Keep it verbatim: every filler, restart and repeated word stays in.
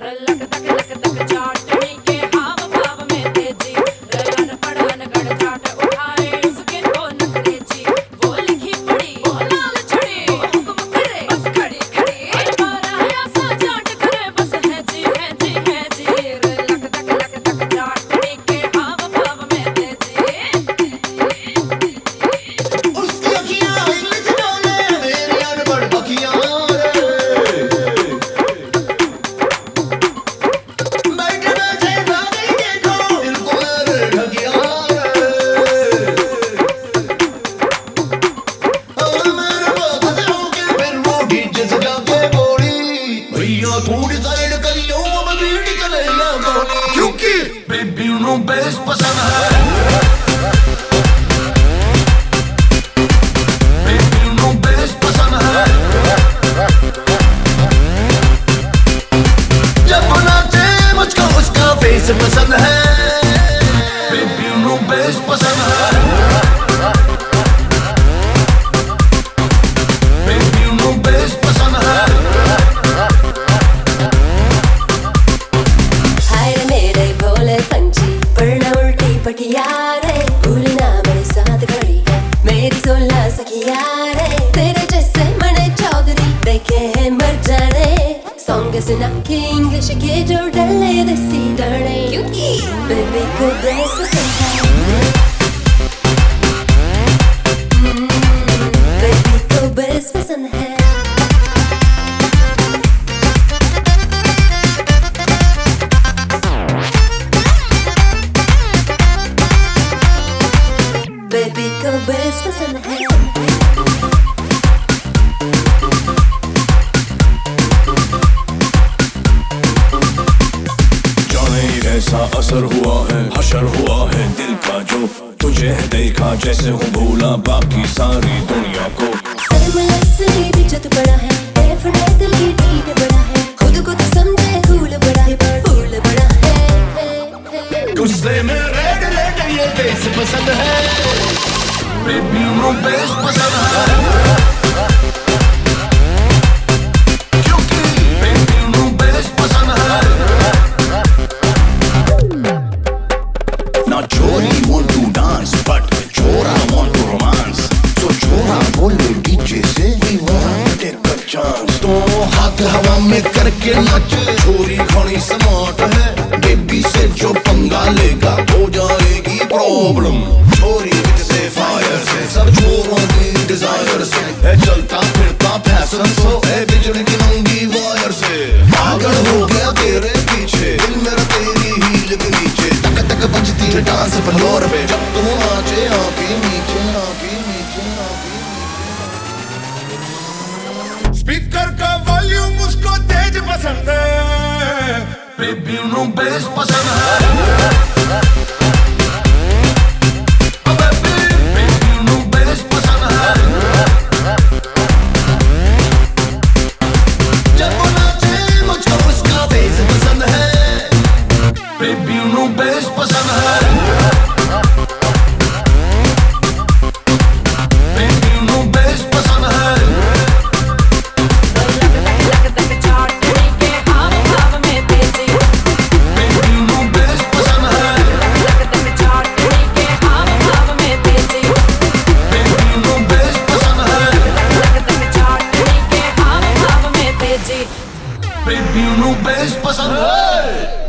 थोड़ी साइड करियो अब बीट चलेगा गोली, क्योंकि बेबी नु बेस पसंद है। बेबी नु बेस पसंद है। जब नाचे मुझको उसका फेस पसंद है। बेबी नु बेस पसंद है। बेबी नु बेस पसंद है। पटियारे भूलना मेरे साथ खड़ी है मेरी सोलह सखिया रे, तेरे जैसे मने चौधरी देखे हैं मर जाने। सॉन्ग सुना के इंग्लिश के जो डले देसी डरे, क्योंकि बेबी को बेस पसंद है। बेबी को बेस पसंद है। बेबी को बेस पसंद है। जाने ऐसा असर हुआ है, हशर हुआ है दिल का, जो तुझे देखा जैसे हूँ भूला बाकी सारी दुनिया को। से भी जत बड़ा है, दिल की नींद बड़ा है, खुद को तो समझे फूल बड़ा है, पर फूल बड़ा है। तुझसे में रेड रेड ये बेस पसंद है। बेबी नु बेस पसंद है। क्योंकि बेबी नु बेस पसंद है। Now Chori want to dance, but Chora want to romance. So Chora बोले डीजे से we want to take a chance. तो हाथ हवा में करके नाचे, छोरी घनी स्मार्ट है। बेबी से जो पंगा लेगा हो जाएगी प्रॉब्लम। छोरी से फायर से सब छोरों की डिजायर से है, चलता फिरता फैशन सो है, बिजली की नंगी वायर से पागल हो गया तेरे पीछे, दिल मेरा तेरी हील के नीचे। तक तक बजती है डांस फ्लोर पे, जब तू नाचे आके नीचे आके नीचे आके नीचे। स्पीकर का वॉल्यूम उसको तेज पसंद है। बेबी नु बेस पसंद है। बेबी नु बेस पसंद है। बेबी नु बेस पसंद है। बेबी नु बेस पसंद है। बेबी नु बेस पसंद है। बेबी नु बेस पसंद है।